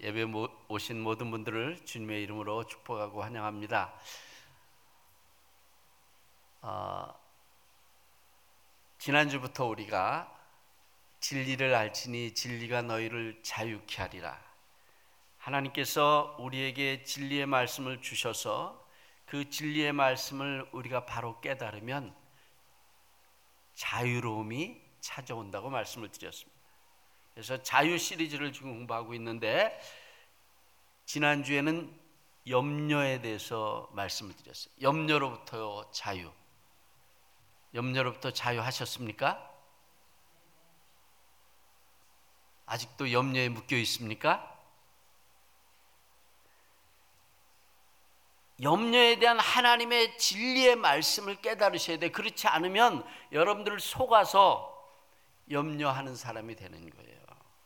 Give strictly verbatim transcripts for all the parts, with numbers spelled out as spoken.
예배 오신 모든 분들을 주님의 이름으로 축복하고 환영합니다. 어, 지난주부터 우리가 진리를 알지니 진리가 너희를 자유케 하리라. 하나님께서 우리에게 진리의 말씀을 주셔서 그 진리의 말씀을 우리가 바로 깨달으면 자유로움이 찾아온다고 말씀을 드렸습니다. 그래서 자유 시리즈를 지금 공부하고 있는데 지난주에는 염려에 대해서 말씀을 드렸어요. 염려로부터 자유. 염려로부터 자유하셨습니까? 아직도 염려에 묶여 있습니까? 염려에 대한 하나님의 진리의 말씀을 깨달으셔야 돼. 그렇지 않으면 여러분들을 속아서 염려하는 사람이 되는 거예요.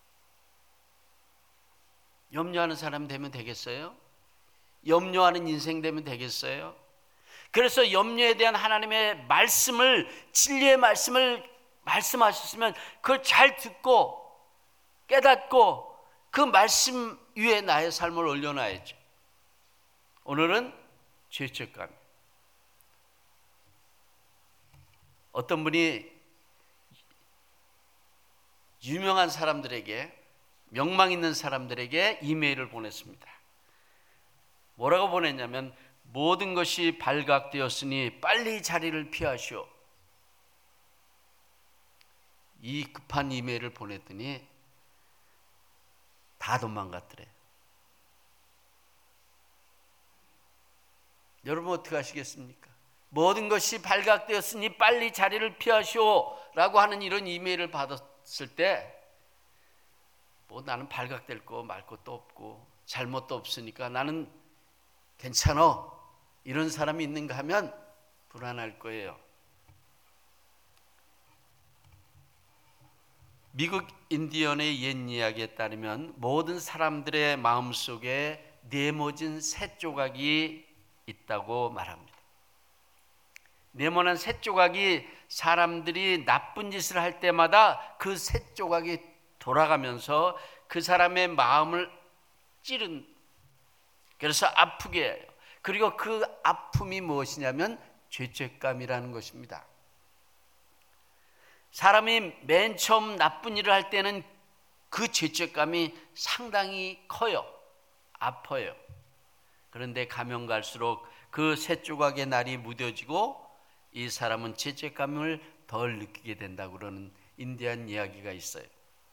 염려하는 사람 되면 되겠어요? 염려하는 인생 되면 되겠어요? 그래서 염려에 대한 하나님의 말씀을, 진리의 말씀을 말씀하셨으면 그걸 잘 듣고 깨닫고 그 말씀 위에 나의 삶을 올려놔야죠. 오늘은 죄책감. 어떤 분이 유명한 사람들에게, 명망 있는 사람들에게 이메일을 보냈습니다. 뭐라고 보냈냐면 모든 것이 발각되었으니 빨리 자리를 피하시오. 이 급한 이메일을 보냈더니 다 도망갔더래. 여러분 어떻게 하시겠습니까? 모든 것이 발각되었으니 빨리 자리를 피하시오 라고 하는 이런 이메일을 받았을 때 뭐 나는 발각될 거 말 것도 없고 잘못도 없으니까 나는 괜찮아, 이런 사람이 있는가 하면 불안할 거예요. 미국 인디언의 옛 이야기에 따르면 모든 사람들의 마음속에 네모진 새 조각이 있다고 말합니다. 네모난 새 조각이 사람들이 나쁜 짓을 할 때마다 그 새 조각이 돌아가면서 그 사람의 마음을 찌른, 그래서 아프게 해요. 그리고 그 아픔이 무엇이냐면 죄책감이라는 것입니다. 사람이 맨 처음 나쁜 일을 할 때는 그 죄책감이 상당히 커요. 아파요. 그런데 가면 갈수록 그 새 조각의 날이 무뎌지고 이 사람은 죄책감을 덜 느끼게 된다고 그러는 인디안 이야기가 있어요.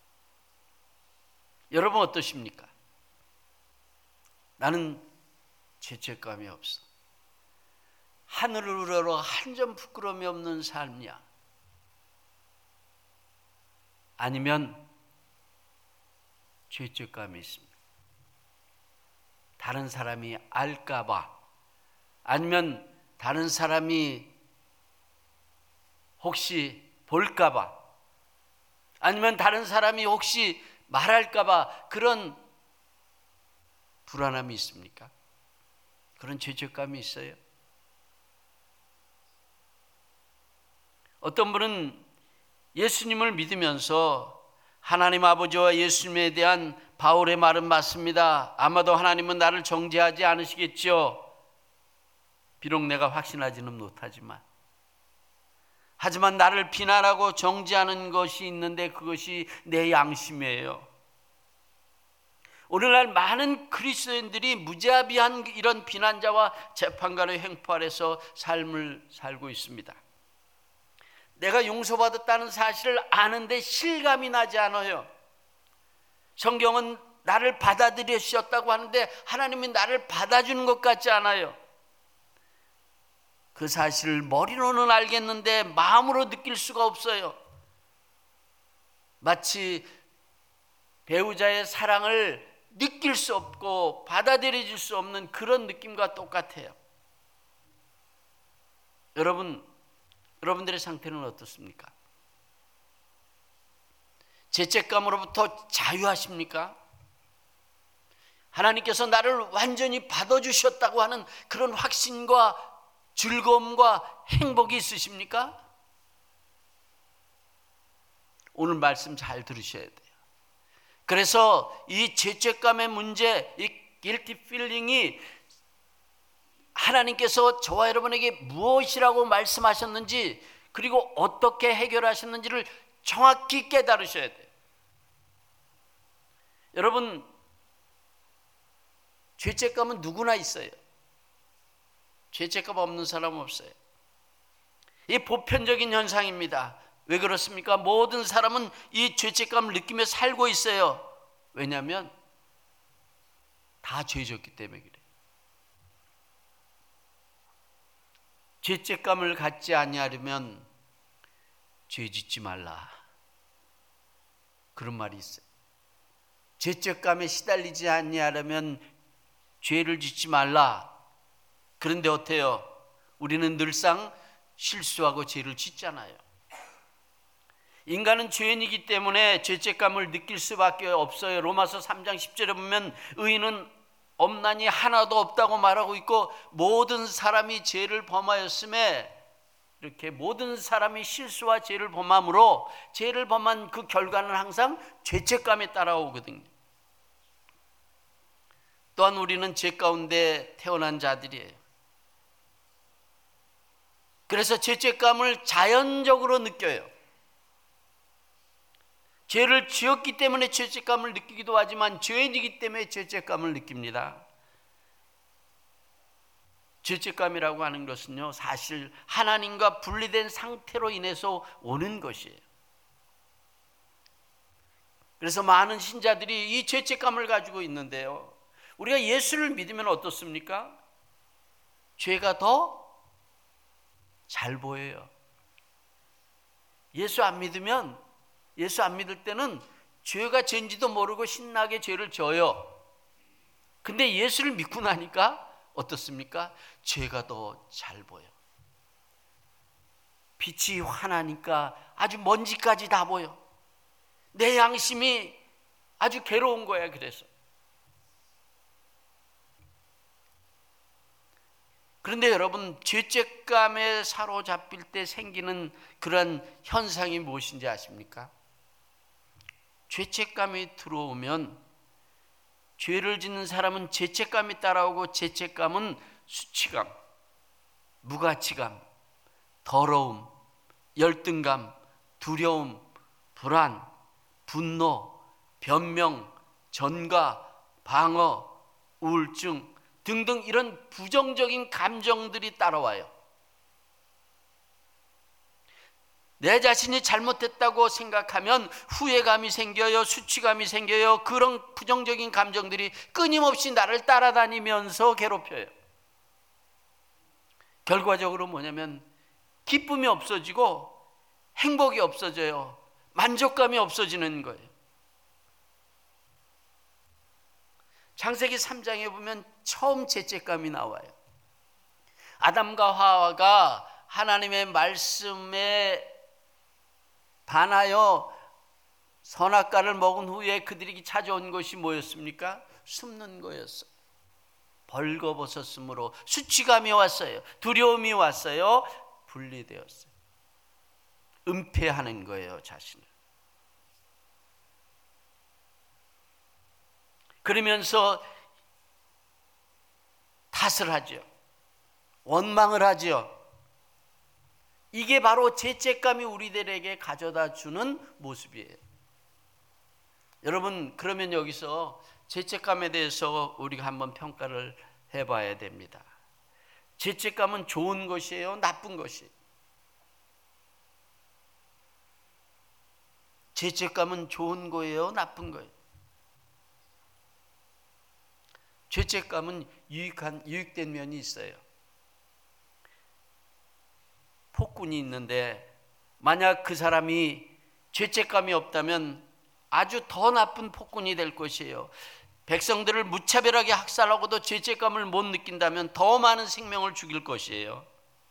여러분 어떠십니까? 나는 죄책감이 없어. 하늘을 우러러 한 점 부끄러움이 없는 삶이야. 아니면 죄책감이 있습니다. 다른 사람이 알까봐, 아니면 다른 사람이 혹시 볼까봐, 아니면 다른 사람이 혹시 말할까봐 그런 불안함이 있습니까? 그런 죄책감이 있어요? 어떤 분은 예수님을 믿으면서 하나님 아버지와 예수님에 대한 바울의 말은 맞습니다. 아마도 하나님은 나를 정죄하지 않으시겠죠. 비록 내가 확신하지는 못하지만, 하지만 나를 비난하고 정죄하는 것이 있는데 그것이 내 양심이에요. 오늘날 많은 그리스도인들이 무자비한 이런 비난자와 재판관의 횡포 아래서 삶을 살고 있습니다. 내가 용서받았다는 사실을 아는데 실감이 나지 않아요. 성경은 나를 받아들여 주셨다고 하는데 하나님이 나를 받아주는 것 같지 않아요. 그 사실을 머리로는 알겠는데 마음으로 느낄 수가 없어요. 마치 배우자의 사랑을 느낄 수 없고 받아들여 줄 수 없는 그런 느낌과 똑같아요. 여러분, 여러분들의 상태는 어떻습니까? 죄책감으로부터 자유하십니까? 하나님께서 나를 완전히 받아주셨다고 하는 그런 확신과 즐거움과 행복이 있으십니까? 오늘 말씀 잘 들으셔야 돼요. 그래서 이 죄책감의 문제, 이 guilty feeling이 하나님께서 저와 여러분에게 무엇이라고 말씀하셨는지, 그리고 어떻게 해결하셨는지를 정확히 깨달으셔야 돼요. 여러분, 죄책감은 누구나 있어요. 죄책감 없는 사람은 없어요. 이 보편적인 현상입니다. 왜 그렇습니까? 모든 사람은 이 죄책감을 느끼며 살고 있어요. 왜냐하면 다 죄졌기 때문에 그래요. 죄책감을 갖지 아니하려면 죄 짓지 말라, 그런 말이 있어요. 죄책감에 시달리지 아니하려면 죄를 짓지 말라. 그런데 어때요? 우리는 늘상 실수하고 죄를 짓잖아요. 인간은 죄인이기 때문에 죄책감을 느낄 수밖에 없어요. 로마서 삼 장 십 절에 보면 의인은 없나니 하나도 없다고 말하고 있고, 모든 사람이 죄를 범하였음에, 이렇게 모든 사람이 실수와 죄를 범함으로 죄를 범한 그 결과는 항상 죄책감에 따라오거든요. 또한 우리는 죄 가운데 태어난 자들이에요. 그래서 죄책감을 자연적으로 느껴요. 죄를 지었기 때문에 죄책감을 느끼기도 하지만 죄인이기 때문에 죄책감을 느낍니다. 죄책감이라고 하는 것은요, 사실 하나님과 분리된 상태로 인해서 오는 것이에요. 그래서 많은 신자들이 이 죄책감을 가지고 있는데요, 우리가 예수를 믿으면 어떻습니까? 죄가 더 잘 보여요. 예수 안 믿으면, 예수 안 믿을 때는 죄가 죄인지도 모르고 신나게 죄를 져요. 근데 예수를 믿고 나니까 어떻습니까? 죄가 더 잘 보여. 빛이 환하니까 아주 먼지까지 다 보여. 내 양심이 아주 괴로운 거야. 그래서 그런데 여러분, 죄책감에 사로잡힐 때 생기는 그런 현상이 무엇인지 아십니까? 죄책감이 들어오면, 죄를 짓는 사람은 죄책감이 따라오고, 죄책감은 수치감, 무가치감, 더러움, 열등감, 두려움, 불안, 분노, 변명, 전가, 방어, 우울증 등등 이런 부정적인 감정들이 따라와요. 내 자신이 잘못했다고 생각하면 후회감이 생겨요. 수치감이 생겨요. 그런 부정적인 감정들이 끊임없이 나를 따라다니면서 괴롭혀요. 결과적으로 뭐냐면 기쁨이 없어지고 행복이 없어져요. 만족감이 없어지는 거예요. 창세기 삼 장에 보면 처음 죄책감이 나와요. 아담과 하와가 하나님의 말씀에 반하여 선악과를 먹은 후에 그들이 찾아온 것이 뭐였습니까? 숨는 거였어요. 벌거벗었으므로 수치감이 왔어요. 두려움이 왔어요. 분리되었어요. 은폐하는 거예요, 자신을. 그러면서 탓을 하죠. 원망을 하죠. 이게 바로 죄책감이 우리들에게 가져다 주는 모습이에요. 여러분, 그러면 여기서 죄책감에 대해서 우리가 한번 평가를 해봐야 됩니다. 죄책감은 좋은 것이에요? 나쁜 것이에요? 죄책감은 좋은 거예요? 나쁜 거예요? 죄책감은 유익한, 유익된 면이 있어요. 폭군이 있는데 만약 그 사람이 죄책감이 없다면 아주 더 나쁜 폭군이 될 것이에요. 백성들을 무차별하게 학살하고도 죄책감을 못 느낀다면 더 많은 생명을 죽일 것이에요.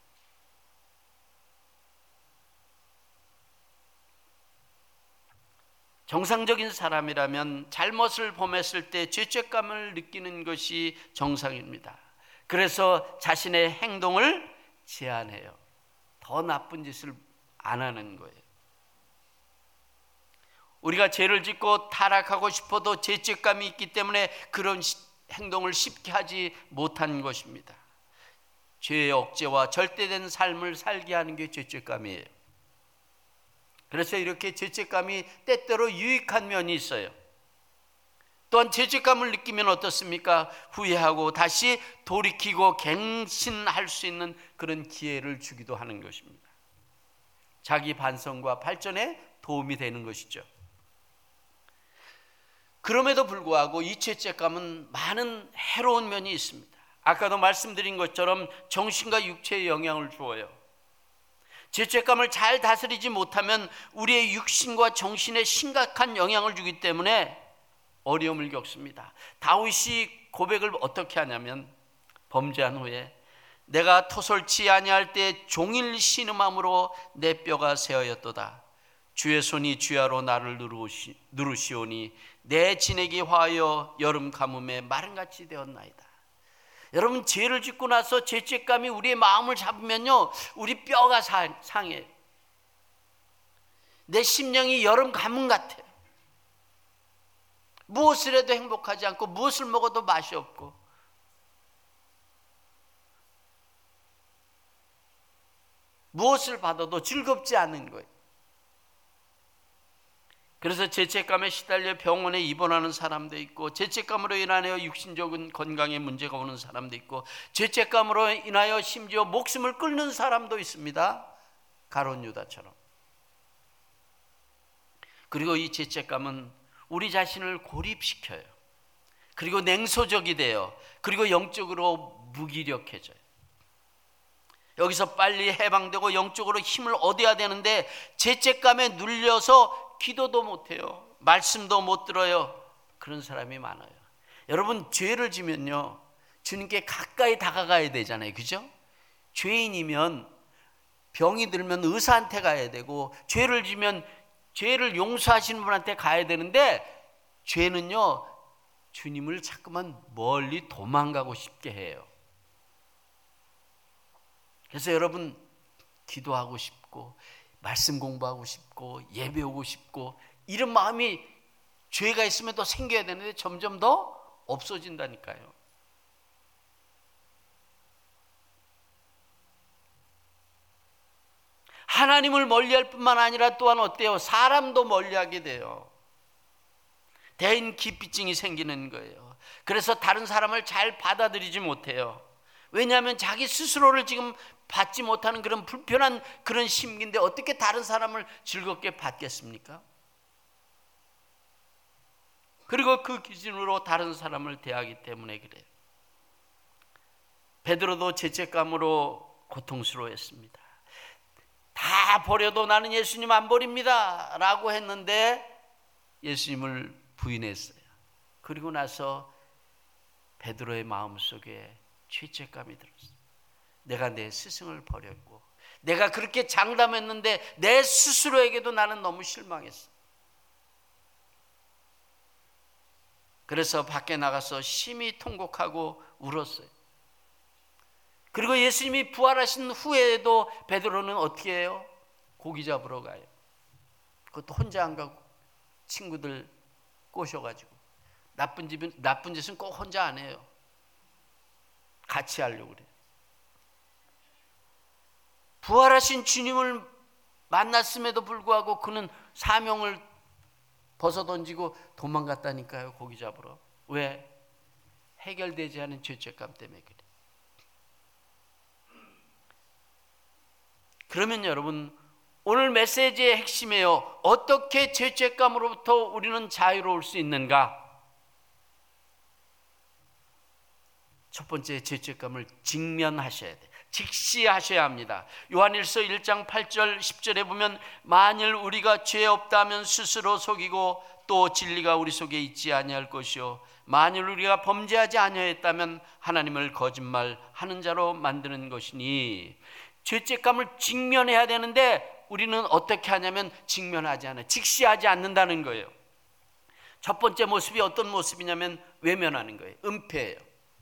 정상적인 사람이라면 잘못을 범했을 때 죄책감을 느끼는 것이 정상입니다. 그래서 자신의 행동을 제한해요. 더 나쁜 짓을 안 하는 거예요. 우리가 죄를 짓고 타락하고 싶어도 죄책감이 있기 때문에 그런 행동을 쉽게 하지 못한 것입니다. 죄의 억제와 절대된 삶을 살게 하는 게 죄책감이에요. 그래서 이렇게 죄책감이 때때로 유익한 면이 있어요. 또한 죄책감을 느끼면 어떻습니까? 후회하고 다시 돌이키고 갱신할 수 있는 그런 기회를 주기도 하는 것입니다. 자기 반성과 발전에 도움이 되는 것이죠. 그럼에도 불구하고 이 죄책감은 많은 해로운 면이 있습니다. 아까도 말씀드린 것처럼 정신과 육체에 영향을 주어요. 죄책감을 잘 다스리지 못하면 우리의 육신과 정신에 심각한 영향을 주기 때문에 어려움을 겪습니다. 다윗이 고백을 어떻게 하냐면 범죄한 후에 내가 토설치 아니할 때 종일 신음함으로 내 뼈가 새어였도다. 주의 손이 주야로 나를 누르시, 누르시오니 내 진액이 화하여 여름 가뭄에 마른같이 되었나이다. 여러분, 죄를 짓고 나서 죄책감이 우리의 마음을 잡으면요, 우리 뼈가 상해요. 내 심령이 여름 가뭄 같아요. 무엇을 해도 행복하지 않고 무엇을 먹어도 맛이 없고 무엇을 받아도 즐겁지 않은 거예요. 그래서 죄책감에 시달려 병원에 입원하는 사람도 있고, 죄책감으로 인하여 육신적인 건강에 문제가 오는 사람도 있고, 죄책감으로 인하여 심지어 목숨을 끊는 사람도 있습니다. 가룟 유다처럼. 그리고 이 죄책감은 우리 자신을 고립시켜요. 그리고 냉소적이 돼요. 그리고 영적으로 무기력해져요. 여기서 빨리 해방되고 영적으로 힘을 얻어야 되는데 죄책감에 눌려서 기도도 못해요. 말씀도 못 들어요. 그런 사람이 많아요. 여러분, 죄를 지면요, 주님께 가까이 다가가야 되잖아요. 그죠? 죄인이면 병이 들면 의사한테 가야 되고, 죄를 지면 죄를 용서하시는 분한테 가야 되는데, 죄는요 주님을 자꾸만 멀리 도망가고 싶게 해요. 그래서 여러분, 기도하고 싶고 말씀 공부하고 싶고 예배 오고 싶고 이런 마음이 죄가 있으면 더 생겨야 되는데 점점 더 없어진다니까요. 하나님을 멀리할 뿐만 아니라 또한 어때요? 사람도 멀리하게 돼요. 대인 기피증이 생기는 거예요. 그래서 다른 사람을 잘 받아들이지 못해요. 왜냐하면 자기 스스로를 지금 받지 못하는 그런 불편한 그런 심기인데 어떻게 다른 사람을 즐겁게 받겠습니까? 그리고 그 기준으로 다른 사람을 대하기 때문에 그래요. 베드로도 죄책감으로 고통스러워했습니다. 다 버려도 나는 예수님 안 버립니다 라고 했는데 예수님을 부인했어요. 그리고 나서 베드로의 마음속에 죄책감이 들었어요. 내가 내 스승을 버렸고 내가 그렇게 장담했는데 내 스스로에게도 나는 너무 실망했어. 그래서 밖에 나가서 심히 통곡하고 울었어요. 그리고 예수님이 부활하신 후에도 베드로는 어떻게 해요? 고기 잡으러 가요. 그것도 혼자 안 가고 친구들 꼬셔가지고. 나쁜 집은, 나쁜 짓은 꼭 혼자 안 해요. 같이 하려고 그래요. 부활하신 주님을 만났음에도 불구하고 그는 사명을 벗어던지고 도망갔다니까요. 고기 잡으러. 왜? 해결되지 않은 죄책감 때문에 그래요. 그러면 여러분, 오늘 메시지의 핵심이에요. 어떻게 죄책감으로부터 우리는 자유로울 수 있는가? 첫 번째, 죄책감을 직면하셔야 돼요. 직시하셔야 합니다. 요한일서 일 장 팔 절 십 절에 보면 만일 우리가 죄 없다면 스스로 속이고 또 진리가 우리 속에 있지 아니할 것이요 만일 우리가 범죄하지 아니하였다면 하나님을 거짓말하는 자로 만드는 것이니. 죄책감을 직면해야 되는데 우리는 어떻게 하냐면 직면하지 않아요. 직시하지 않는다는 거예요. 첫 번째 모습이 어떤 모습이냐면 외면하는 거예요. 은폐예요.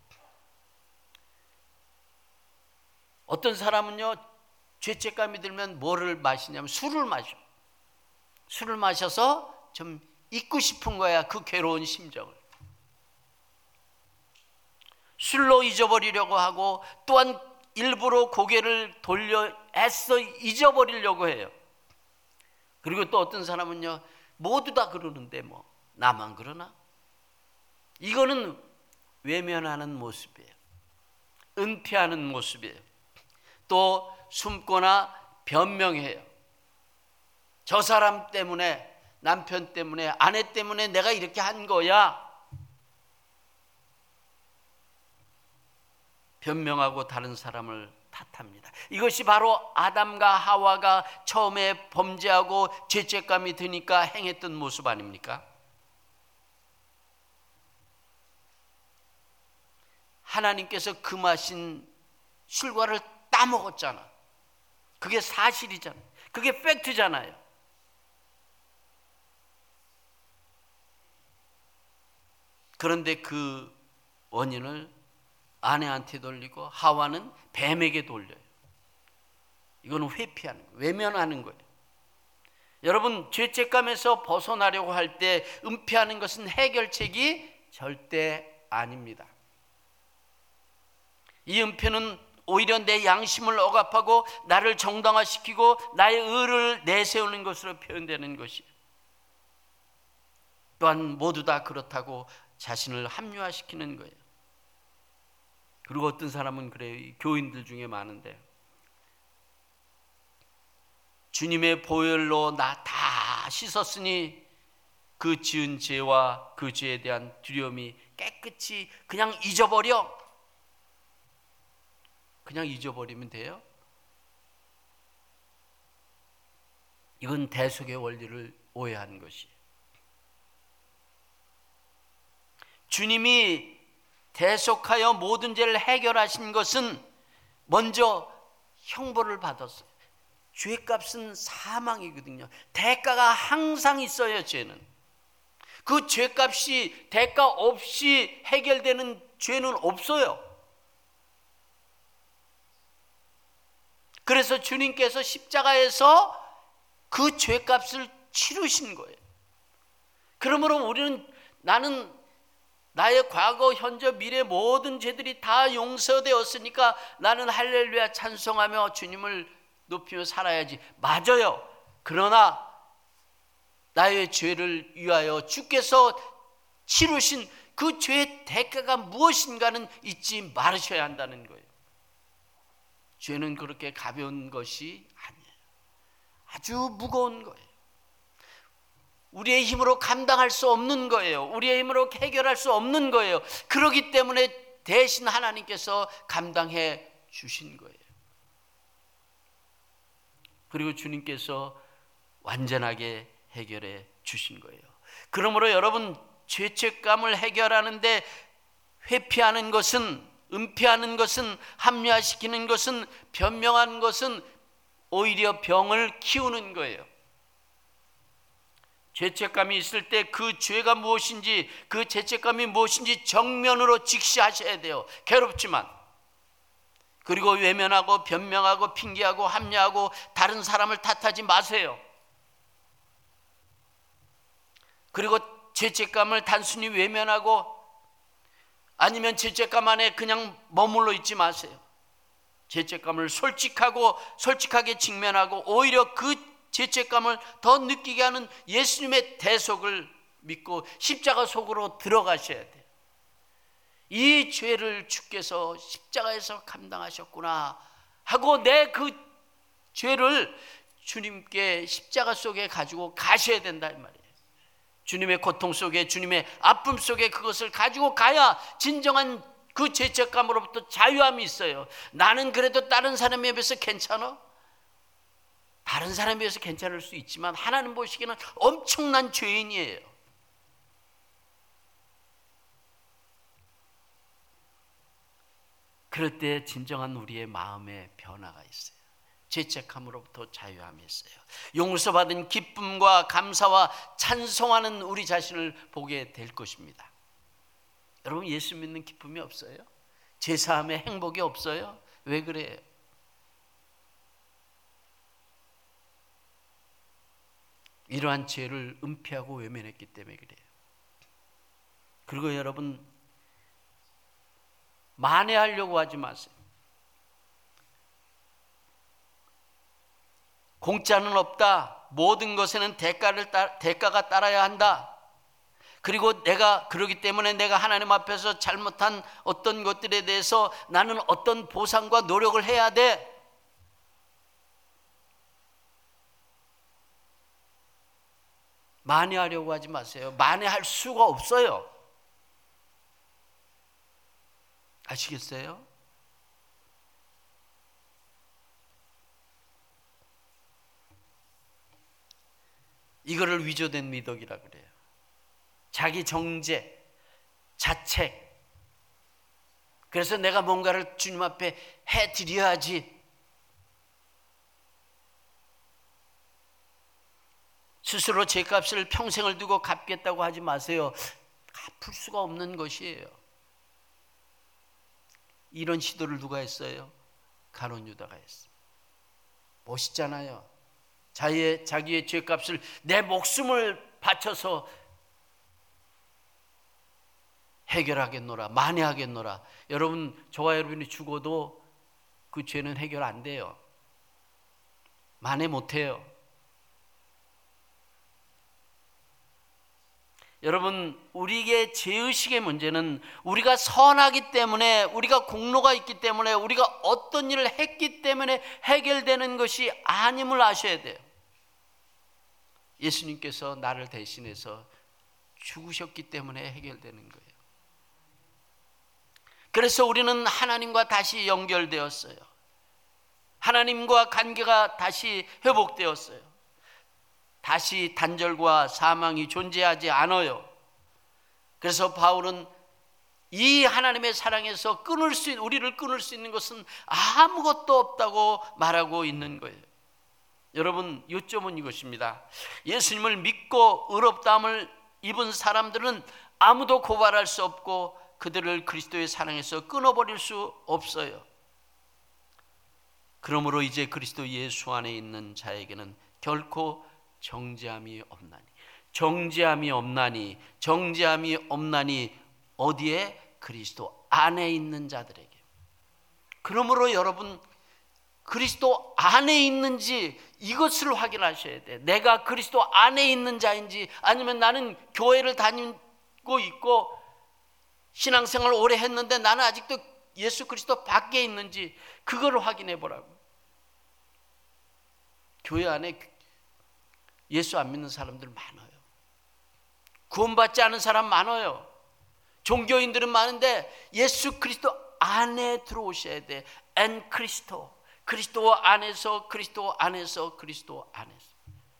어떤 사람은요, 죄책감이 들면 뭐를 마시냐면 술을 마셔. 술을 마셔서 좀 잊고 싶은 거야, 그 괴로운 심정을. 술로 잊어버리려고 하고 또한 일부러 고개를 돌려 애써 잊어버리려고 해요. 그리고 또 어떤 사람은요, 모두 다 그러는데 뭐 나만 그러나? 이거는 외면하는 모습이에요. 은폐하는 모습이에요. 또 숨거나 변명해요. 저 사람 때문에, 남편 때문에, 아내 때문에 내가 이렇게 한 거야. 변명하고 다른 사람을 탓합니다. 이것이 바로 아담과 하와가 처음에 범죄하고 죄책감이 드니까 행했던 모습 아닙니까? 하나님께서 금하신 술과를 따먹었잖아. 그게 사실이잖아. 그게 팩트잖아요. 그런데 그 원인을 아내한테 돌리고 하와는 뱀에게 돌려요. 이거는 회피하는 거예요. 외면하는 거예요. 여러분, 죄책감에서 벗어나려고 할 때 은폐하는 것은 해결책이 절대 아닙니다. 이 은폐는 오히려 내 양심을 억압하고 나를 정당화시키고 나의 의를 내세우는 것으로 표현되는 것이에요. 또한 모두 다 그렇다고 자신을 합리화시키는 거예요. 그리고 어떤 사람은 그래요. 교인들 중에 많은데 주님의 보혈로 나 다 씻었으니 그 지은 죄와 그 죄에 대한 두려움이 깨끗이 그냥 잊어버려. 그냥 잊어버리면 돼요? 이건 대속의 원리를 오해한 것이에요. 주님이 대속하여 모든 죄를 해결하신 것은 먼저 형벌을 받았어요. 죄값은 사망이거든요. 대가가 항상 있어요. 죄는. 그 죄값이 대가 없이 해결되는 죄는 없어요. 그래서 주님께서 십자가에서 그 죄값을 치르신 거예요. 그러므로 우리는 나는 나의 과거, 현재, 미래 모든 죄들이 다 용서되었으니까 나는 할렐루야 찬송하며 주님을 높이며 살아야지. 맞아요. 그러나 나의 죄를 위하여 주께서 치르신 그 죄의 대가가 무엇인가는 잊지 말으셔야 한다는 거예요. 죄는 그렇게 가벼운 것이 아니에요. 아주 무거운 거예요. 우리의 힘으로 감당할 수 없는 거예요. 우리의 힘으로 해결할 수 없는 거예요. 그렇기 때문에 대신 하나님께서 감당해 주신 거예요. 그리고 주님께서 완전하게 해결해 주신 거예요. 그러므로 여러분, 죄책감을 해결하는데 회피하는 것은, 은폐하는 것은, 합리화시키는 것은, 변명하는 것은 오히려 병을 키우는 거예요. 죄책감이 있을 때 그 죄가 무엇인지, 그 죄책감이 무엇인지 정면으로 직시하셔야 돼요. 괴롭지만. 그리고 외면하고 변명하고 핑계하고 합리하고 다른 사람을 탓하지 마세요. 그리고 죄책감을 단순히 외면하고 아니면 죄책감 안에 그냥 머물러 있지 마세요. 죄책감을 솔직하고 솔직하게 직면하고 오히려 그 죄책감을 더 느끼게 하는 예수님의 대속을 믿고 십자가 속으로 들어가셔야 돼요. 이 죄를 주께서 십자가에서 감당하셨구나 하고 내 그 죄를 주님께 십자가 속에 가지고 가셔야 된다 이 말이에요. 주님의 고통 속에, 주님의 아픔 속에 그것을 가지고 가야 진정한 그 죄책감으로부터 자유함이 있어요. 나는 그래도 다른 사람에 비해서 괜찮아? 다른 사람에 비해서 괜찮을 수 있지만 하나님 보시기에는 엄청난 죄인이에요. 그럴 때 진정한 우리의 마음의 변화가 있어요. 죄책함으로부터 자유함이 있어요. 용서받은 기쁨과 감사와 찬송하는 우리 자신을 보게 될 것입니다. 여러분, 예수 믿는 기쁨이 없어요? 제사함의 행복이 없어요? 왜 그래요? 이러한 죄를 은폐하고 외면했기 때문에 그래요. 그리고 여러분, 만회하려고 하지 마세요. 공짜는 없다. 모든 것에는 대가를 따, 대가가 따라야 한다. 그리고 내가 그러기 때문에 내가 하나님 앞에서 잘못한 어떤 것들에 대해서 나는 어떤 보상과 노력을 해야 돼. 만회하려고 하지 마세요. 만회할 수가 없어요. 아시겠어요? 이거를 위조된 미덕이라 그래요. 자기 정죄, 자책. 그래서 내가 뭔가를 주님 앞에 해드려야지. 스스로 죄값을 평생을 두고 갚겠다고 하지 마세요. 갚을 수가 없는 것이에요. 이런 시도를 누가 했어요? 가룟 유다가 했어요. 멋있잖아요. 자기의, 자기의 죄값을 내 목숨을 바쳐서 해결하겠노라, 만회하겠노라. 여러분, 저와 여러분이 죽어도 그 죄는 해결 안 돼요. 만회 못해요. 여러분, 우리의 죄의식의 문제는 우리가 선하기 때문에, 우리가 공로가 있기 때문에, 우리가 어떤 일을 했기 때문에 해결되는 것이 아님을 아셔야 돼요. 예수님께서 나를 대신해서 죽으셨기 때문에 해결되는 거예요. 그래서 우리는 하나님과 다시 연결되었어요. 하나님과 관계가 다시 회복되었어요. 다시 단절과 사망이 존재하지 않아요. 그래서 바울은 이 하나님의 사랑에서 끊을 수 있는, 우리를 끊을 수 있는 것은 아무것도 없다고 말하고 있는 거예요. 여러분, 요점은 이것입니다. 예수님을 믿고 의롭다함을 입은 사람들은 아무도 고발할 수 없고 그들을 그리스도의 사랑에서 끊어버릴 수 없어요. 그러므로 이제 그리스도 예수 안에 있는 자에게는 결코 정죄함이 없나니, 정죄함이 없나니, 정죄함이 없나니 어디에? 그리스도 안에 있는 자들에게. 그러므로 여러분, 그리스도 안에 있는지 이것을 확인하셔야 돼. 내가 그리스도 안에 있는 자인지, 아니면 나는 교회를 다니고 있고 신앙생활을 오래 했는데 나는 아직도 예수 그리스도 밖에 있는지, 그걸 확인해 보라고. 교회 안에 예수 안 믿는 사람들 많아요. 구원받지 않은 사람 많아요. 종교인들은 많은데 예수 그리스도 안에 들어오셔야 돼. 엔 그리스도, 그리스도 안에서, 그리스도 안에서, 그리스도 안에서.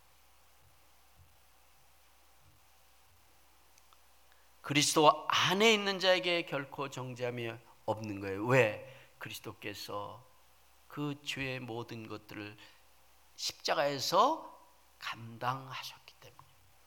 그리스도 안에 있는 자에게 결코 정죄함이 없는 거예요. 왜? 그리스도께서 그 죄의 모든 것들을 십자가에서 감당하셨기 때문에.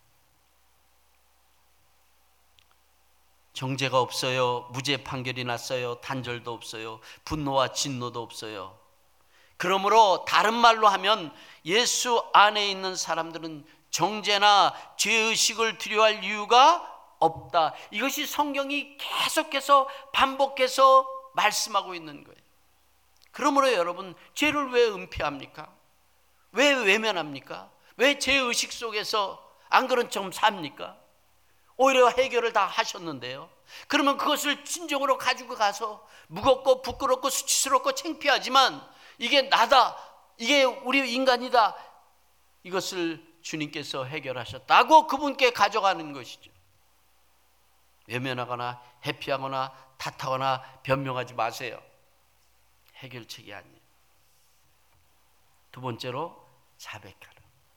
정죄가 없어요. 무죄 판결이 났어요. 단절도 없어요. 분노와 진노도 없어요. 그러므로 다른 말로 하면 예수 안에 있는 사람들은 정죄나 죄의식을 두려워할 이유가 없다. 이것이 성경이 계속해서 반복해서 말씀하고 있는 거예요. 그러므로 여러분, 죄를 왜 은폐합니까? 왜 외면합니까? 왜 죄의식 속에서 안 그런 척 삽니까? 오히려 해결을 다 하셨는데요. 그러면 그것을 진정으로 가지고 가서 무겁고 부끄럽고 수치스럽고 창피하지만 이게 나다, 이게 우리 인간이다, 이것을 주님께서 해결하셨다고 그분께 가져가는 것이죠. 외면하거나 회피하거나 탓하거나 변명하지 마세요. 해결책이 아니에요. 두 번째로, 자백하라.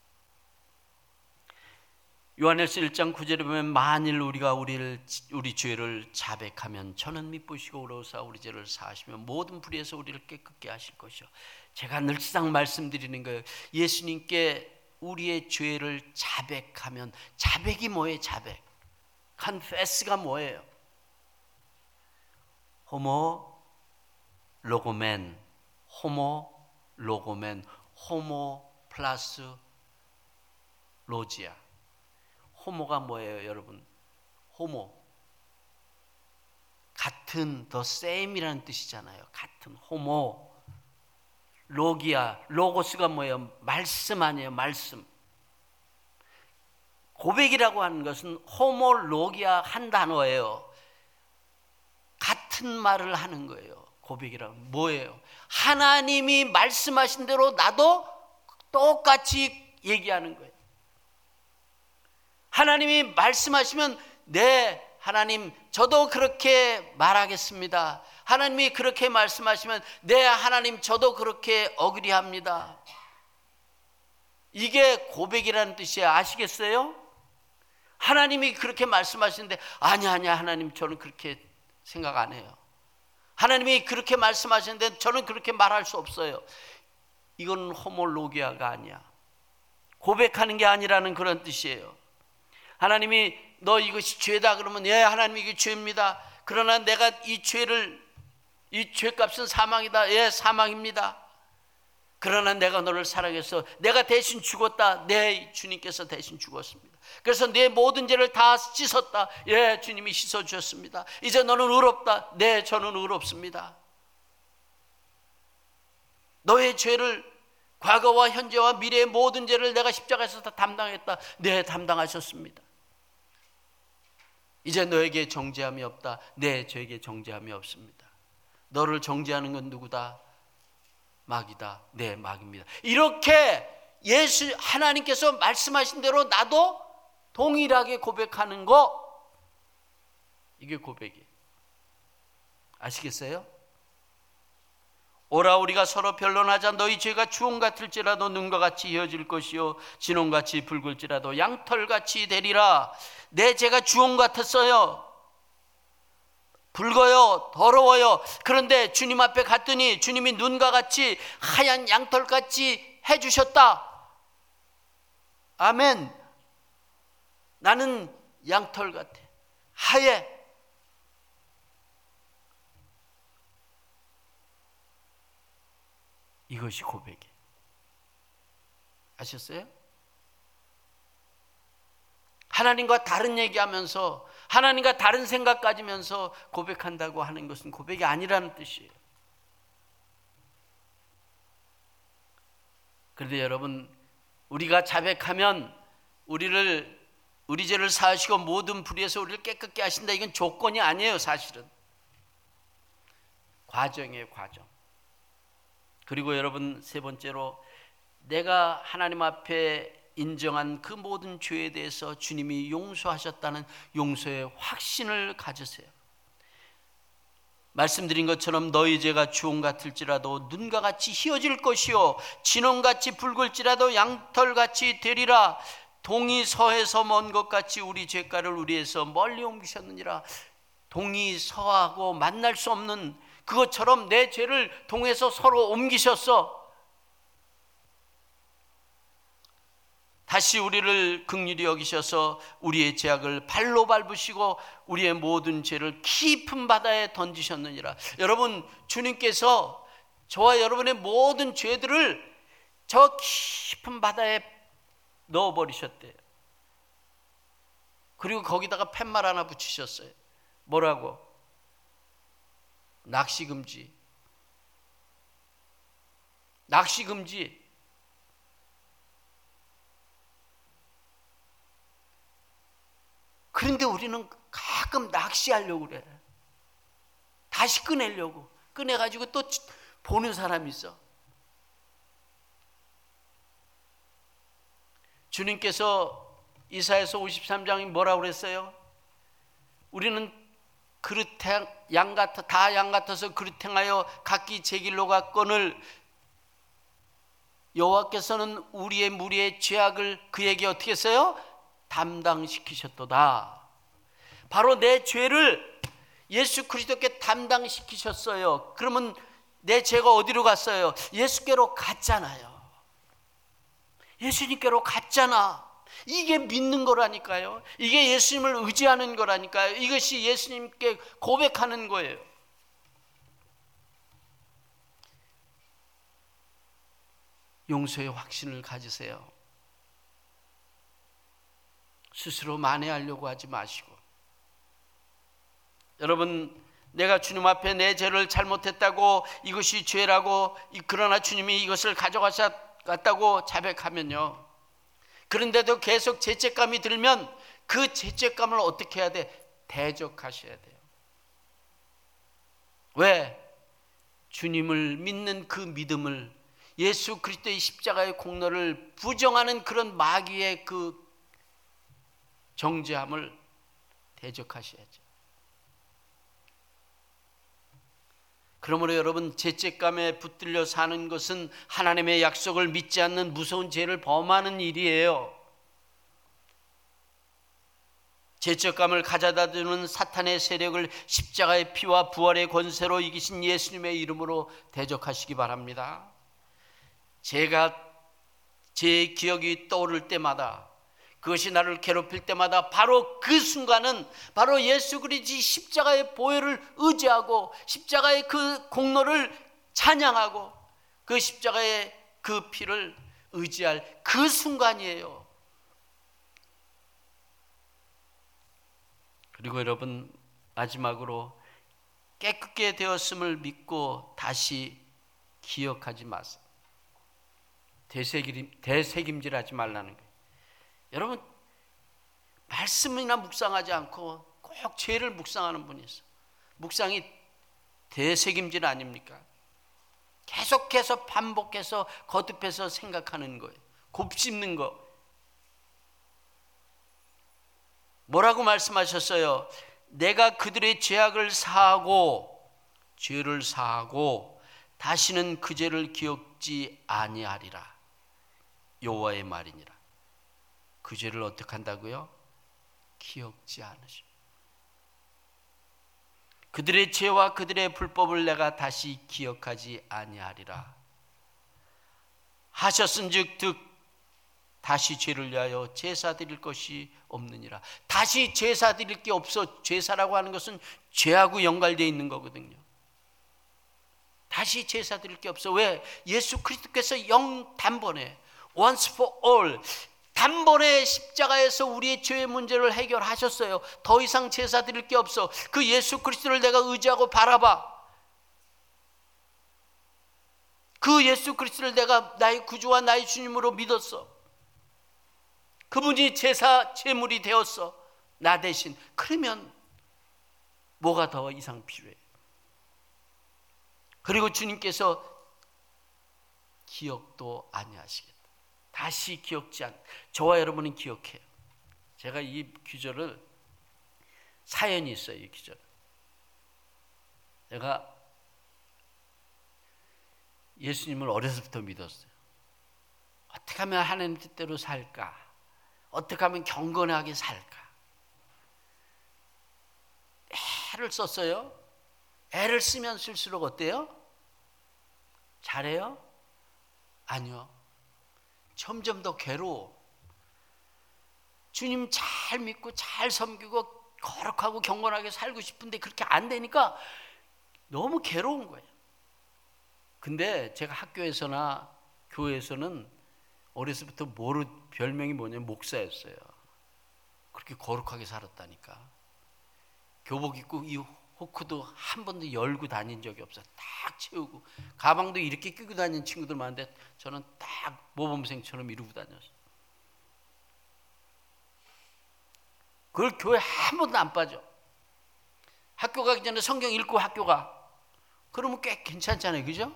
요한일서 일 장 구 절에 보면 만일 우리가 우리를, 우리 죄를 자백하면 저는 미쁘시고 의로우사 우리 죄를 사하시며 모든 불의에서 우리를 깨끗게 하실 것이요. 제가 늘상 말씀드리는 거예요. 예수님께 우리의 죄를 자백하면, 자백이 뭐예요? 자백. confess가 뭐예요? 호모 로고멘, 호모 로고멘, 호모 플러스 로지아. 호모가 뭐예요, 여러분? 호모. 같은, the same이라는 뜻이잖아요. 같은, 호모. 로기아, 로고스가 뭐예요? 말씀 아니에요, 말씀. 고백이라고 하는 것은 호모로기아 한 단어예요. 같은 말을 하는 거예요. 고백이라고 뭐예요? 하나님이 말씀하신 대로 나도 똑같이 얘기하는 거예요. 하나님이 말씀하시면 네, 하나님 저도 그렇게 말하겠습니다. 하나님이 그렇게 말씀하시면 네, 하나님 저도 그렇게 어그리합니다. 이게 고백이라는 뜻이에요. 아시겠어요? 하나님이 그렇게 말씀하시는데 아니 아니야 하나님 저는 그렇게 생각 안 해요. 하나님이 그렇게 말씀하시는데 저는 그렇게 말할 수 없어요. 이건 호몰로기아가 아니야. 고백하는 게 아니라는 그런 뜻이에요. 하나님이 너 이것이 죄다 그러면 예 하나님 이게 죄입니다. 그러나 내가 이 죄를 이 죄값은 사망이다. 예 사망입니다. 그러나 내가 너를 사랑해서 내가 대신 죽었다. 네 주님께서 대신 죽었습니다. 그래서 내 모든 죄를 다 씻었다. 예 주님이 씻어주셨습니다. 이제 너는 의롭다. 네 저는 의롭습니다. 너의 죄를 과거와 현재와 미래의 모든 죄를 내가 십자가에서 다 담당했다. 네 담당하셨습니다. 이제 너에게 정죄함이 없다. 네 저에게 정죄함이 없습니다. 너를 정죄하는 건 누구다? 마귀다. 네 마귀입니다. 이렇게 예수 하나님께서 말씀하신 대로 나도 동일하게 고백하는 거, 이게 고백이에요. 아시겠어요? 오라 우리가 서로 변론하자. 너희 죄가 주홍 같을지라도 눈과 같이 이어질 것이요 진홍같이 붉을지라도 양털같이 되리라. 내 죄가 주홍 같았어요. 붉어요. 더러워요. 그런데 주님 앞에 갔더니 주님이 눈과 같이 하얀 양털같이 해주셨다. 아멘. 나는 양털 같아. 하얘. 이것이 고백이에요. 아셨어요? 하나님과 다른 얘기하면서 하나님과 다른 생각 가지면서 고백한다고 하는 것은 고백이 아니라는 뜻이에요. 그런데 여러분, 우리가 자백하면 우리를 우리 죄를 사하시고 모든 불의에서 우리를 깨끗게 하신다. 이건 조건이 아니에요. 사실은 과정이에요. 과정. 그리고 여러분, 세 번째로 내가 하나님 앞에 인정한 그 모든 죄에 대해서 주님이 용서하셨다는 용서의 확신을 가지세요. 말씀드린 것처럼 너희 죄가 주홍 같을지라도 눈과 같이 희어질 것이요 진홍같이 붉을지라도 양털같이 되리라. 동이 서에서 먼 것 같이 우리 죄가를 우리에서 멀리 옮기셨느니라. 동이 서하고 만날 수 없는 그것처럼 내 죄를 동에서 서로 옮기셨어. 다시 우리를 긍휼히 여기셔서 우리의 죄악을 발로 밟으시고 우리의 모든 죄를 깊은 바다에 던지셨느니라. 여러분, 주님께서 저와 여러분의 모든 죄들을 저 깊은 바다에 넣어버리셨대요. 그리고 거기다가 팻말 하나 붙이셨어요. 뭐라고? 낚시금지. 낚시금지. 그런데 우리는 가끔 낚시하려고 그래. 다시 꺼내려고. 꺼내가지고 또 보는 사람이 있어. 주님께서 이사야서 오십삼 장이 뭐라고 그랬어요? 우리는 그릇행, 양 같아, 다 양 같아서 그릇 행하여 각기 제 길로 갔거늘 여호와께서는 우리의 무리의 죄악을 그에게 어떻게 했어요? 담당시키셨도다. 바로 내 죄를 예수 그리스도께 담당시키셨어요. 그러면 내 죄가 어디로 갔어요? 예수께로 갔잖아요. 예수님께로 갔잖아. 이게 믿는 거라니까요. 이게 예수님을 의지하는 거라니까요. 이것이 예수님께 고백하는 거예요. 용서의 확신을 가지세요. 스스로 만회하려고 하지 마시고, 여러분, 내가 주님 앞에 내 죄를 잘못했다고, 이것이 죄라고, 그러나 주님이 이것을 가져가셨다고 자백하면요, 그런데도 계속 죄책감이 들면 그 죄책감을 어떻게 해야 돼? 대적하셔야 돼요. 왜? 주님을 믿는 그 믿음을, 예수 그리스도의 십자가의 공로를 부정하는 그런 마귀의 그 정죄함을 대적하셔야죠. 그러므로 여러분, 죄책감에 붙들려 사는 것은 하나님의 약속을 믿지 않는 무서운 죄를 범하는 일이에요. 죄책감을 가져다 주는 사탄의 세력을 십자가의 피와 부활의 권세로 이기신 예수님의 이름으로 대적하시기 바랍니다. 제가 제 기억이 떠오를 때마다, 그것이 나를 괴롭힐 때마다 바로 그 순간은 바로 예수 그리스도의 십자가의 보혈을 의지하고 십자가의 그 공로를 찬양하고 그 십자가의 그 피를 의지할 그 순간이에요. 그리고 여러분, 마지막으로 깨끗게 되었음을 믿고 다시 기억하지 마세요. 되새김, 되새김질하지 말라는 거예요. 여러분, 말씀이나 묵상하지 않고 꼭 죄를 묵상하는 분이 있어요. 묵상이 되새김질 아닙니까? 계속해서 반복해서 거듭해서 생각하는 거예요. 곱씹는 거. 뭐라고 말씀하셨어요? 내가 그들의 죄악을 사하고 죄를 사하고 다시는 그 죄를 기억지 아니하리라. 여호와의 말이니라. 그 죄를 어떻게 한다고요? 기억지 않으시오. 그들의 죄와 그들의 불법을 내가 다시 기억하지 아니하리라 하셨은즉 즉 다시 죄를 위하여 제사 드릴 것이 없느니라. 다시 제사 드릴 게 없어. 제사라고 하는 것은 죄하고 연관되어 있는 거거든요. 다시 제사 드릴 게 없어. 왜? 예수 그리스도께서 영 단번에 once for all 단번에 십자가에서 우리의 죄의 문제를 해결하셨어요. 더 이상 제사 드릴 게 없어. 그 예수 그리스도를 내가 의지하고 바라봐. 그 예수 그리스도를 내가 나의 구주와 나의 주님으로 믿었어. 그분이 제사 제물이 되었어. 나 대신. 그러면 뭐가 더 이상 필요해? 그리고 주님께서 기억도 아니하시겠다. 다시 기억지 않. 저와 여러분은 기억해요. 제가 이 구절을, 사연이 있어요. 이 구절. 제가 예수님을 어려서부터 믿었어요. 어떻게 하면 하나님 뜻대로 살까? 어떻게 하면 경건하게 살까? 애를 썼어요. 애를 쓰면 쓸수록 어때요? 잘해요? 아니요. 점점 더 괴로워. 주님 잘 믿고 잘 섬기고 거룩하고 경건하게 살고 싶은데 그렇게 안 되니까 너무 괴로운 거예요. 근데 제가 학교에서나 교회에서는 어려서부터 모르 별명이 뭐냐면 목사였어요. 그렇게 거룩하게 살았다니까. 교복 입고 이 호크도 한 번도 열고 다닌 적이 없어. 딱 채우고 가방도 이렇게 끼고 다니는 친구들 많은데 저는 딱 모범생처럼 이러고 다녔어요. 그걸 교회 한 번도 안 빠져. 학교 가기 전에 성경 읽고 학교 가. 그러면 꽤 괜찮잖아요. 그죠?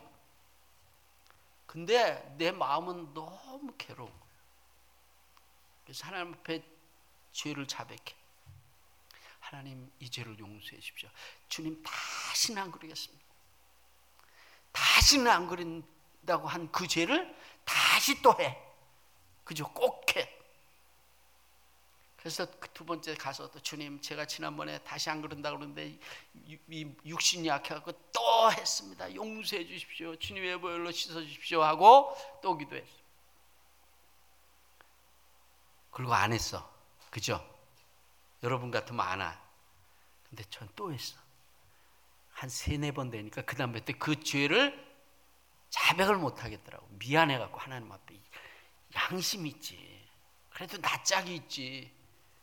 근데 내 마음은 너무 괴로운 거예요. 그래서 하나님 앞에 죄를 자백해. 하나님, 이 죄를 용서해 주십시오. 주님, 다시는 안 그러겠습니다. 다시는 안 그런다고 한 그 죄를 다시 또 해. 그죠? 꼭 해. 그래서 그 두 번째 가서 또 주님, 제가 지난번에 다시 안 그런다고 그러는데 이 육신이 약해갖고 또 했습니다. 용서해 주십시오. 주님의 보혈로 씻어 주십시오 하고 또 기도했어요. 그리고 안 했어. 그죠? 여러분 같으면 안 하. 근데 전 또 했어. 한 세네 번 되니까 그 다음에 그 죄를 자백을 못 하겠더라고. 미안해갖고 하나님 앞에 양심 있지. 그래도 낯짝이 있지.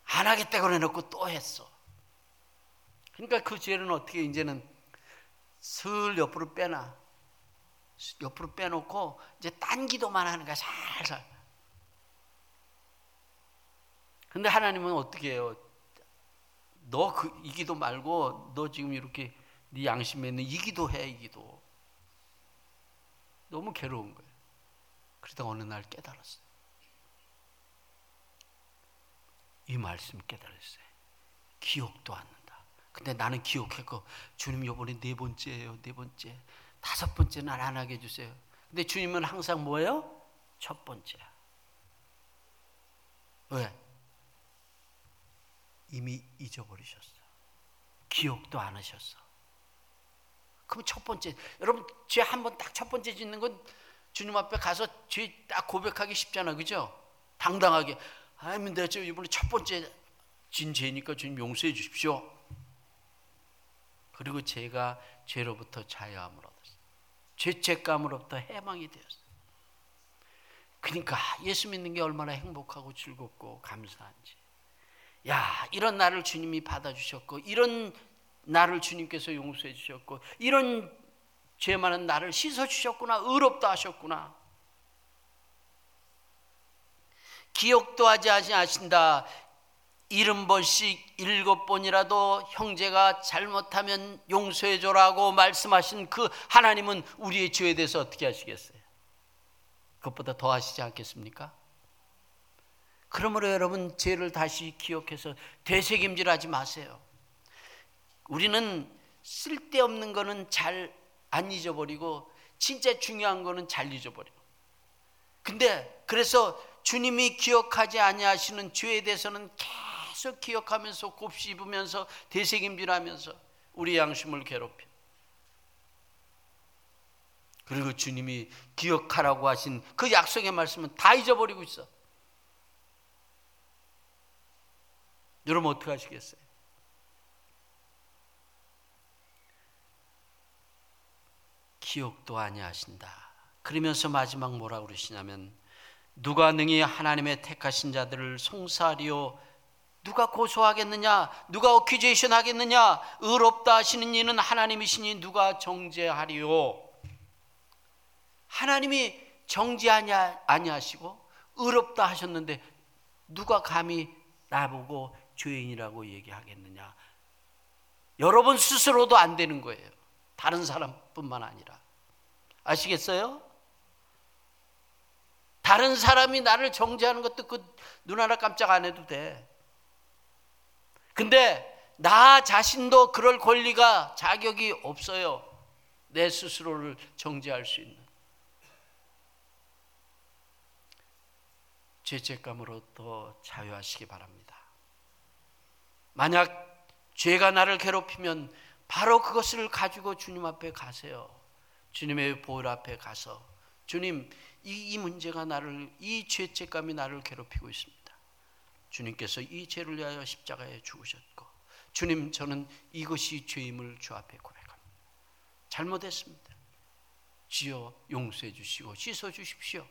안 하겠다고 해놓고 또 했어. 그러니까 그 죄는 어떻게 이제는 슬 옆으로 빼놔. 옆으로 빼놓고 이제 딴 기도만 하는 거야. 살살. 근데 하나님은 어떻게 해요? 너 그 이 기도 말고 너 지금 이렇게 네 양심에 있는 이 기도 해. 이 기도. 너무 괴로운 거예요. 그러다 어느 날 깨달았어요. 이 말씀 깨달았어요. 기억도 않는다. 근데 나는 기억했고, 주님 요번에 네 번째예요. 네 번째. 다섯 번째는 안 하게 해주세요. 근데 주님은 항상 뭐예요? 첫 번째야. 왜? 이미 잊어버리셨어. 기억도 안 하셨어. 그럼 첫 번째, 여러분 죄 한 번 딱 첫 번째 짓는 건 주님 앞에 가서 죄 딱 고백하기 쉽잖아, 그죠? 당당하게, 아니면 내가 저 이번에 첫 번째 진 죄니까 주님 용서해 주십시오. 그리고 제가 죄로부터 자유함을 얻었어요. 죄책감으로부터 해방이 되었어요. 그러니까 예수 믿는 게 얼마나 행복하고 즐겁고 감사한지. 야, 이런 나를 주님이 받아주셨고, 이런 나를 주님께서 용서해 주셨고, 이런 죄 많은 나를 씻어주셨구나, 의롭다 하셨구나. 기억도 하지 아시하신다. 일흔 번씩 일곱 번이라도 형제가 잘못하면 용서해 줘라고 말씀하신 그 하나님은 우리의 죄에 대해서 어떻게 하시겠어요? 그것보다 더 하시지 않겠습니까? 그러므로 여러분, 죄를 다시 기억해서 되새김질하지 마세요. 우리는 쓸데없는 거는 잘 안 잊어버리고 진짜 중요한 거는 잘 잊어버리고. 근데 그래서 주님이 기억하지 아니하시는 죄에 대해서는 계속 기억하면서 곱씹으면서 되새김질하면서 우리 양심을 괴롭혀. 그리고 주님이 기억하라고 하신 그 약속의 말씀은 다 잊어버리고 있어. 여러분 어떻게 하시겠어요? 기억도 아니하신다. 그러면서 마지막 뭐라 그러시냐면, 누가 능히 하나님의 택하신 자들을 송사하리요? 누가 고소하겠느냐? 누가 어큐제이션 하겠느냐? 의롭다 하시는 이는 하나님이시니 누가 정죄하리요? 하나님이 정죄하지 아니하시고 의롭다 하셨는데 누가 감히 나보고 죄인이라고 얘기하겠느냐? 여러분 스스로도 안 되는 거예요. 다른 사람뿐만 아니라. 아시겠어요? 다른 사람이 나를 정죄하는 것도 그 눈 하나 깜짝 안 해도 돼. 근데 나 자신도 그럴 권리가, 자격이 없어요. 내 스스로를 정죄할 수 있는. 죄책감으로부터 자유하시기 바랍니다. 만약 죄가 나를 괴롭히면 바로 그것을 가지고 주님 앞에 가세요. 주님의 보혈 앞에 가서, 주님, 이, 이 문제가 나를, 이 죄책감이 나를 괴롭히고 있습니다. 주님께서 이 죄를 위하여 십자가에 죽으셨고, 주님, 저는 이것이 죄임을 주 앞에 고백합니다. 잘못했습니다. 주여 용서해 주시고 씻어 주십시오.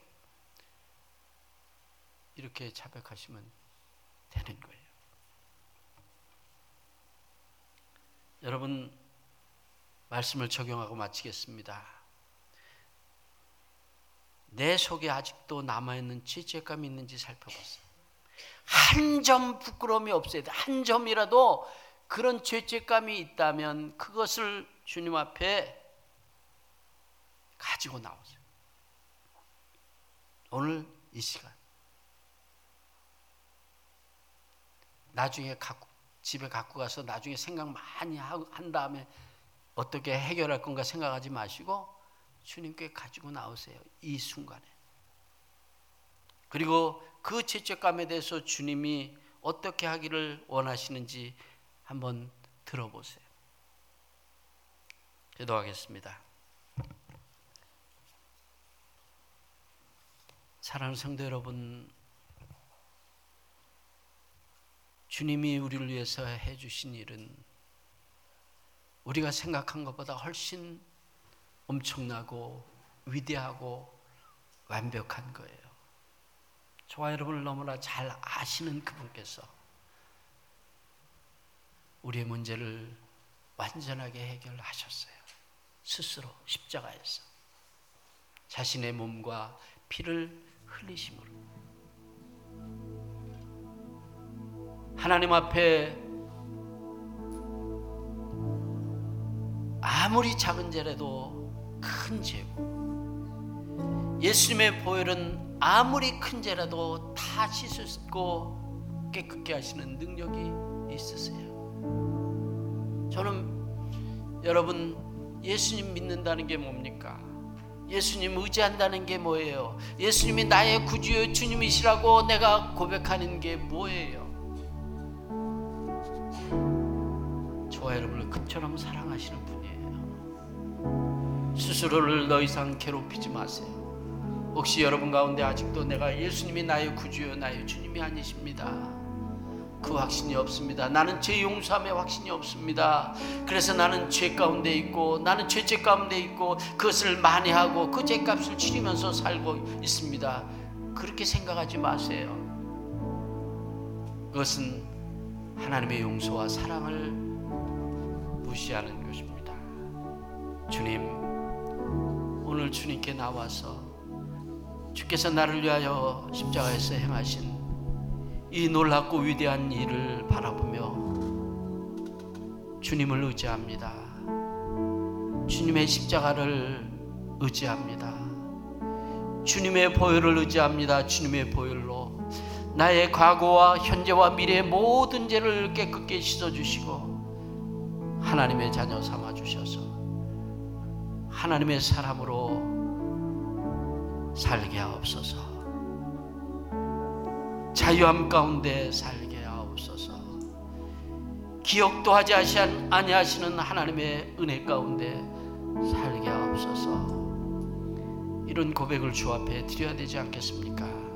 이렇게 자백하시면 되는 거예요. 여러분, 말씀을 적용하고 마치겠습니다. 내 속에 아직도 남아있는 죄책감이 있는지 살펴보세요. 한 점 부끄러움이 없어야 돼. 한 점이라도 그런 죄책감이 있다면 그것을 주님 앞에 가지고 나오세요. 오늘 이 시간. 나중에 갖고, 집에 갖고 가서 나중에 생각 많이 한 다음에 어떻게 해결할 건가 생각하지 마시고 주님께 가지고 나오세요. 이 순간에. 그리고 그 죄책감에 대해서 주님이 어떻게 하기를 원하시는지 한번 들어보세요. 기도하겠습니다. 사랑하는 성도 여러분, 주님이 우리를 위해서 해주신 일은 우리가 생각한 것보다 훨씬 엄청나고 위대하고 완벽한 거예요. 저와 여러분을 너무나 잘 아시는 그분께서 우리의 문제를 완전하게 해결하셨어요. 스스로 십자가에서 자신의 몸과 피를 흘리심으로. 하나님 앞에 아무리 작은 죄라도 큰 죄고, 예수님의 보혈은 아무리 큰 죄라도 다 씻고 깨끗게 하시는 능력이 있으세요. 저는 여러분, 예수님 믿는다는 게 뭡니까? 예수님 의지한다는 게 뭐예요? 예수님이 나의 구주요 주님이시라고 내가 고백하는 게 뭐예요? 저와 여러분을 금처럼 사랑하시는 분이에요. 스스로를 더 이상 괴롭히지 마세요. 혹시 여러분 가운데 아직도 내가 예수님이 나의 구주요 나의 주님이 아니십니다, 그 확신이 없습니다. 나는 죄 용서함의 확신이 없습니다. 그래서 나는 죄 가운데 있고, 나는 죄책 가운데 있고, 그것을 만회하고 그 죄값을 치르면서 살고 있습니다. 그렇게 생각하지 마세요. 그것은 하나님의 용서와 사랑을 무시하는 것입니다. 주님, 오늘 주님께 나와서 주께서 나를 위하여 십자가에서 행하신 이 놀랍고 위대한 일을 바라보며 주님을 의지합니다. 주님의 십자가를 의지합니다. 주님의 보혈을 의지합니다. 주님의 보혈로 나의 과거와 현재와 미래의 모든 죄를 깨끗게 씻어주시고 하나님의 자녀 삼아주셔서 하나님의 사람으로 살게 하옵소서. 자유함 가운데 살게 하옵소서. 기억도 하지 아니하시는 하나님의 은혜 가운데 살게 하옵소서. 이런 고백을 주 앞에 드려야 되지 않겠습니까?